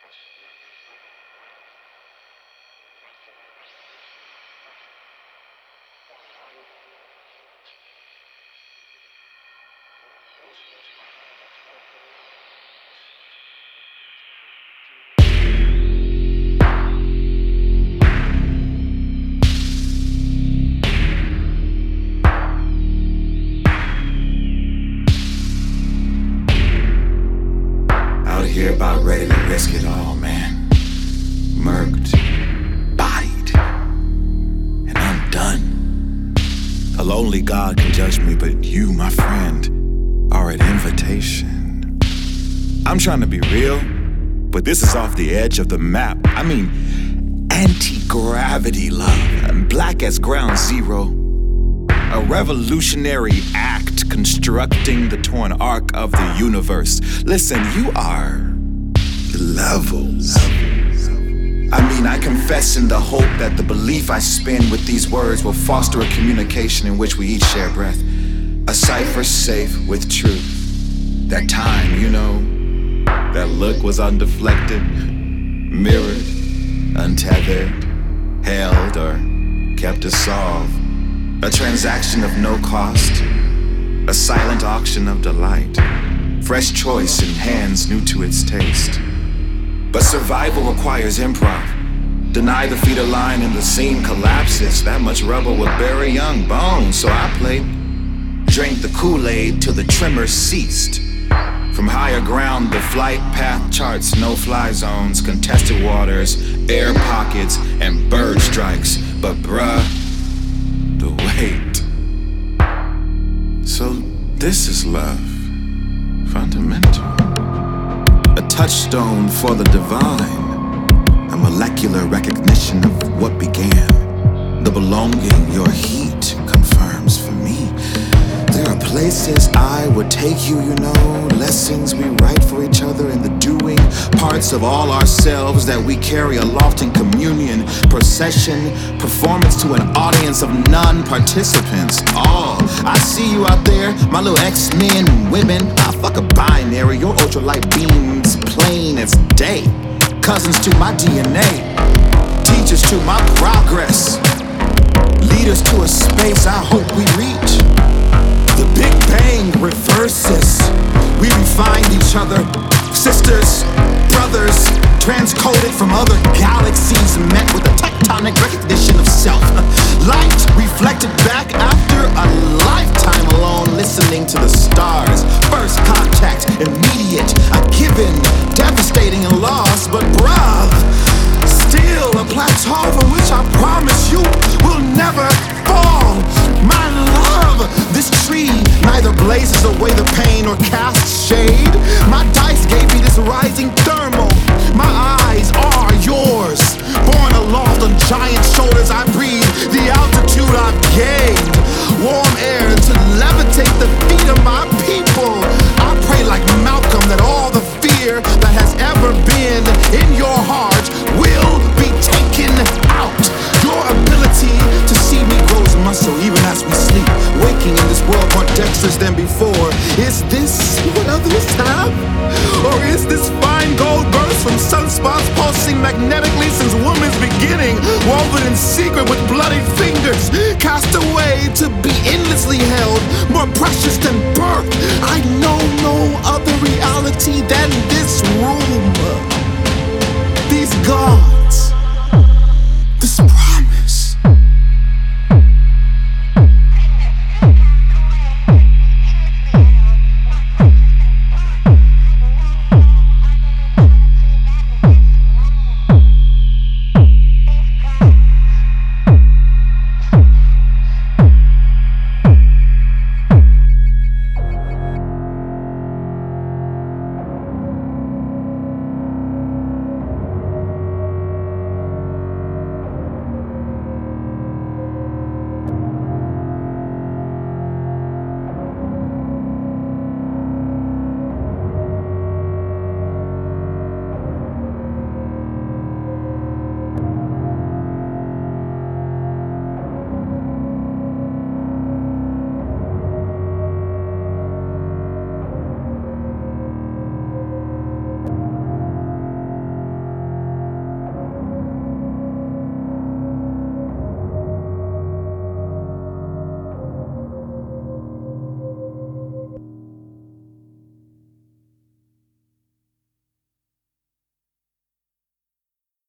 Out here about ready to risk it all, man. Murked, bodied, and I'm done. A lonely God can judge me, but you, my friend, are an invitation. I'm trying to be real, but this is off the edge of the map. I mean, anti-gravity love, and black as ground zero. A revolutionary act constructing the torn arc of the universe. Listen, you are levels. I mean, I confess in the hope that the belief I spin with these words will foster a communication in which we each share breath. A cipher safe with truth. That time, you know, that look was undeflected, mirrored, untethered, held, or kept to solve. A transaction of no cost, a silent auction of delight. Fresh choice in hands new to its taste. But survival requires improv. Deny the feeder line and the scene collapses. That much rubble will bury young bones. So I played, drank the Kool-Aid till the tremor ceased. From higher ground, the flight path charts no-fly zones, contested waters, air pockets, and bird strikes. But bruh, the wait. So this is love, fundamental. A touchstone for the divine, a molecular recognition of what began. The belonging your heat confirms for me. There are places I would take you, you know. Lessons we write for each other in the doing. Parts of all ourselves that we carry aloft in communion. Procession, performance to an audience of non-participants. All, I see you out there, my little X-men and women. I fuck a binary, your ultralight beams plain as day. Cousins to my DNA, teachers to my progress. Leaders to a space I hope we reach. The Big Bang reverses. We refined each other. Sisters, brothers, transcoded from other galaxies, met with a tectonic recognition of self. Light reflected back after a lifetime alone, listening to the stars. First contact, immediate, a given, devastating and lost, but bruh, still a plateau from which I promise you will never fall. My love, this tree neither blazes away the pain or casts shade. My dice gave me this rising thermal. My eyes are yours. Born aloft on giant shoulders, I breathe the altitude I've gained. Warm air to levitate the feet of my people. I pray like Malcolm that all the fear that has ever been in your heart will be taken out. Your ability to see me grows muscle even as we sleep, waking in this world more dexterous than before. Is this what others have? Or is this fine gold burst from sunspots pulsing magnetically since woman's beginning, woven in secret with bloody fingers, cast away to be endlessly held, more precious than birth? I know no other reality than this